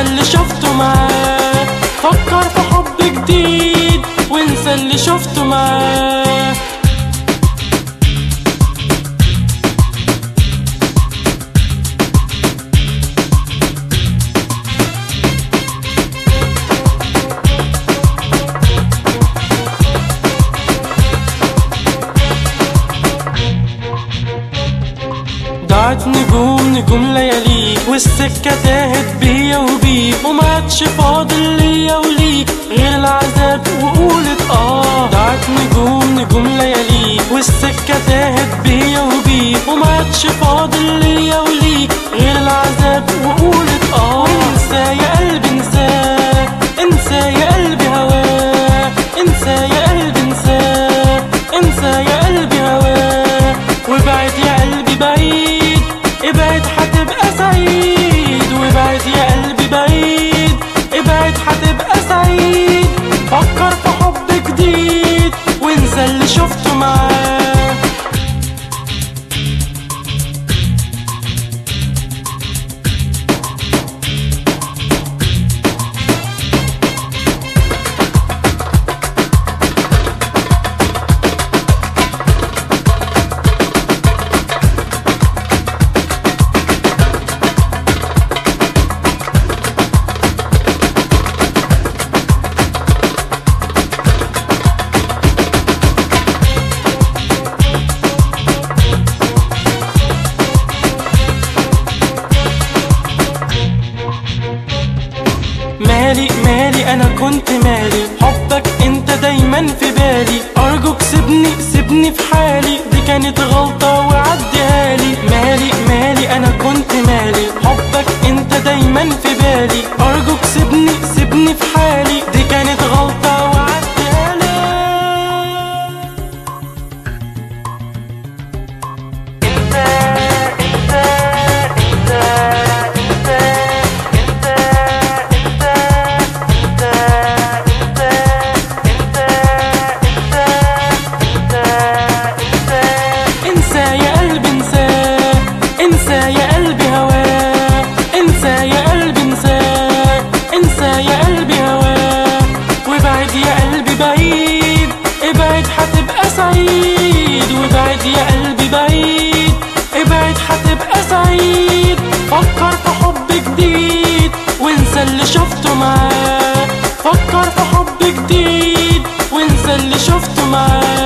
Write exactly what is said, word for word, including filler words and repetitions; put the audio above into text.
اللي شفته معاه. فكر في حب جديد وانسى اللي شفته معاه. ضاعت نجوم نجوم لياليك والسكة تاهت بيا وبيك، ومعادش فاضل ليا وليك غير العذاب وقولت اه. ضاعت نجوم نجوم لياليك والسكة تاهت بيا وبيك، ومعادش فاضل ليا وليك غير العذاب وقولت اه. انسى يا قلبي انساه، انسى يا قلبي هواه، انسى يا قلبي انساه، انسى يا قلبي هواه. وابعد يا قلبي بعيد، ابعد هتبقى سعيد. وابعد يا قلبي بعيد، ابعد هتبقى سعيد. فكر في حب جديد وانسى اللي شفته معاه. مالي مالي انا كنت مالي، حبك انت دايما في بالي. ارجوك سيبني سيبني في حالي، دي كانت غلطة وعديها لي. مالي مالي انا كنت مالي، حبك انت دايما في بالي. ارجوك سيبني سيبني في حالي، دي كانت غلطة وعديها لي. انسى يا قلبي انساه، انسى يا قلبي هواه، انسى يا قلبي انساه، انسى يا قلبي هواه. وابعد يا قلبي بعيد، ابعد هتبقى سعيد. وابعد يا قلبي بعيد، ابعد هتبقى سعيد. فكر في حب جديد وانسى اللي شفته معاه. فكر في حب جديد وانسى اللي شفته معاه.